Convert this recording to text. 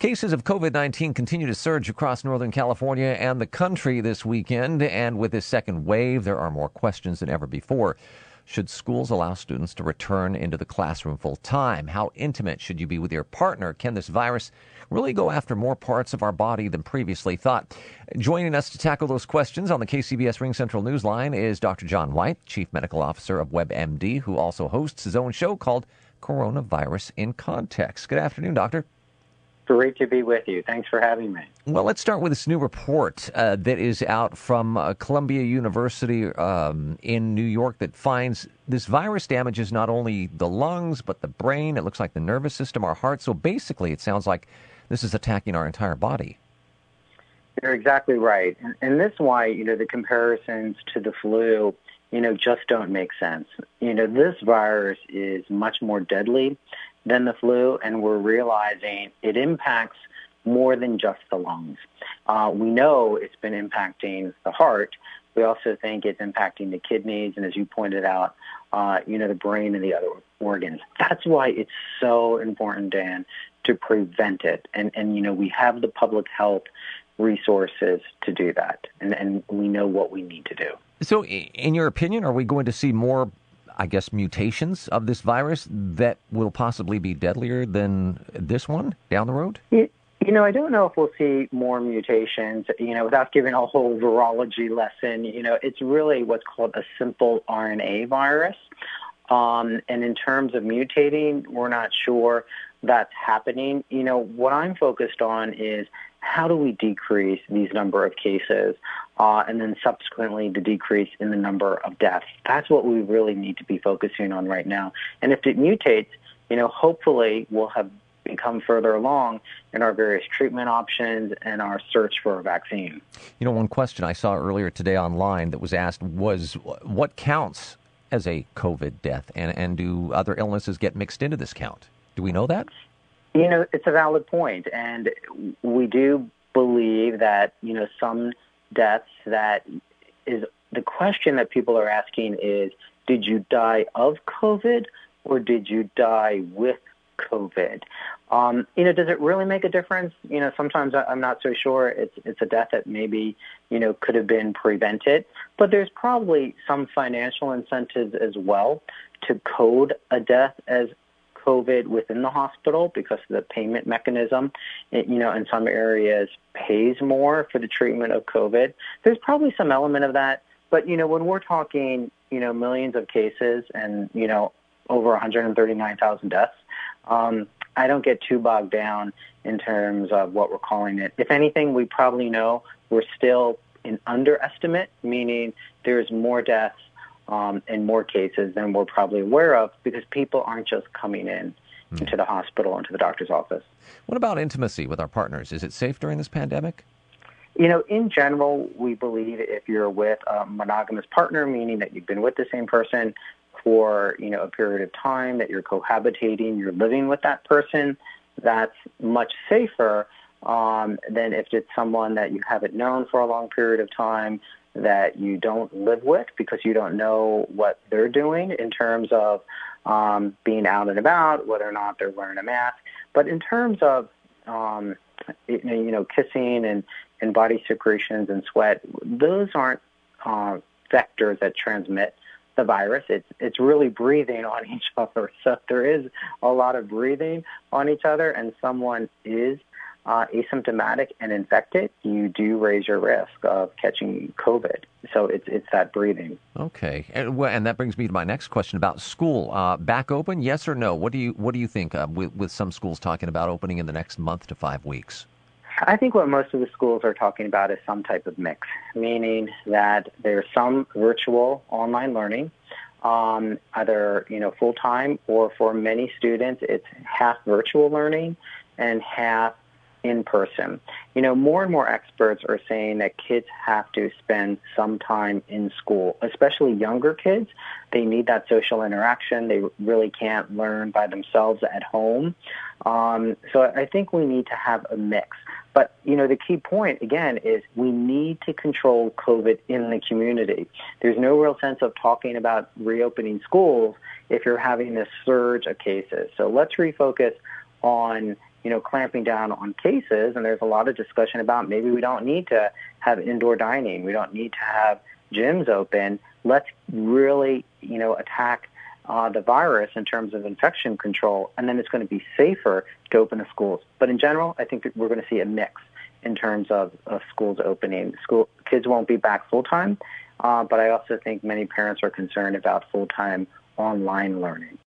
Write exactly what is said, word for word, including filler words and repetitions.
Cases of COVID nineteen continue to surge across Northern California and the country this weekend. And with this second wave, there are more questions than ever before. Should schools allow students to return into the classroom full time? How intimate should you be with your partner? Can this virus really go after more parts of our body than previously thought? Joining us to tackle those questions on the K C B S Ring Central Newsline is Doctor John White, Chief Medical Officer of WebMD, who also hosts his own show called Coronavirus in Context. Good afternoon, Doctor. Great to be with you. Thanks for having me. Well, let's start with this new report uh, that is out from uh, Columbia University um, in New York that finds this virus damages not only the lungs, but the brain. It looks like the nervous system, our heart. So basically, it sounds like this is attacking our entire body. You're exactly right. And, and this is why, you know, the comparisons to the flu, you know, just don't make sense. You know, this virus is much more deadly than the flu, and we're realizing it impacts more than just the lungs. Uh, we know it's been impacting the heart. We also think it's impacting the kidneys, and as you pointed out, uh, you know, the brain and the other organs. That's why it's so important, Dan, to prevent it. And, and you know, we have the public health resources to do that, and, and we know what we need to do. So in your opinion, are we going to see more, I guess, mutations of this virus that will possibly be deadlier than this one down the road? You, you know, I don't know if we'll see more mutations, you know, without giving a whole virology lesson. You know, it's really what's called a simple R N A virus. Um, and in terms of mutating, we're not sure that's happening. You know, what I'm focused on is how do we decrease these number of cases uh, and then subsequently the decrease in the number of deaths. That's what we really need to be focusing on right now. And if it mutates, you know, hopefully we'll have become further along in our various treatment options and our search for a vaccine. You know, one question I saw earlier today online that was asked was what counts as a COVID death, and, and do other illnesses get mixed into this count? Do we know that? You know, it's a valid point, and we do believe that, you know, some deaths that is the question that people are asking is, did you die of COVID or did you die with COVID? Um, you know, does it really make a difference? You know, sometimes I'm not so sure. It's it's a death that maybe, you know, could have been prevented, but there's probably some financial incentives as well to code a death as COVID within the hospital because the payment mechanism, it, you know, in some areas pays more for the treatment of COVID. There's probably some element of that. But, you know, when we're talking, you know, millions of cases and, you know, over one hundred thirty-nine thousand deaths, um, I don't get too bogged down in terms of what we're calling it. If anything, we probably know we're still in underestimate, meaning there's more deaths Um, in more cases than we're probably aware of because people aren't just coming in mm. into the hospital, into the doctor's office. What about intimacy with our partners? Is it safe during this pandemic? You know, in general, we believe if you're with a monogamous partner, meaning that you've been with the same person for, you know, a period of time, that you're cohabitating, you're living with that person, that's much safer um, than if it's someone that you haven't known for a long period of time, that you don't live with because you don't know what they're doing in terms of um, being out and about, whether or not they're wearing a mask. But in terms of, um, you know, kissing and, and body secretions and sweat, those aren't uh, vectors that transmit the virus. It's it's really breathing on each other. So if there is a lot of breathing on each other and someone is Uh, asymptomatic and infected, you do raise your risk of catching COVID. So it's it's that breathing. Okay, and, well, and that brings me to my next question about school. Uh, back open, yes or no? What do you what do you think? Uh, with with some schools talking about opening in the next month to five weeks. I think what most of the schools are talking about is some type of mix, meaning that there's some virtual online learning, um, either you know full time or for many students it's half virtual learning and half in person. You know, more and more experts are saying that kids have to spend some time in school, especially younger kids. They need that social interaction. They really can't learn by themselves at home. Um, so I think we need to have a mix. But, you know, the key point, again, is we need to control COVID in the community. There's no real sense of talking about reopening schools if you're having this surge of cases. So let's refocus on you know, clamping down on cases. And there's a lot of discussion about maybe we don't need to have indoor dining. We don't need to have gyms open. Let's really, you know, attack uh, the virus in terms of infection control, and then it's going to be safer to open the schools. But in general, I think that we're going to see a mix in terms of, of schools opening. School kids won't be back full-time, uh, but I also think many parents are concerned about full-time online learning.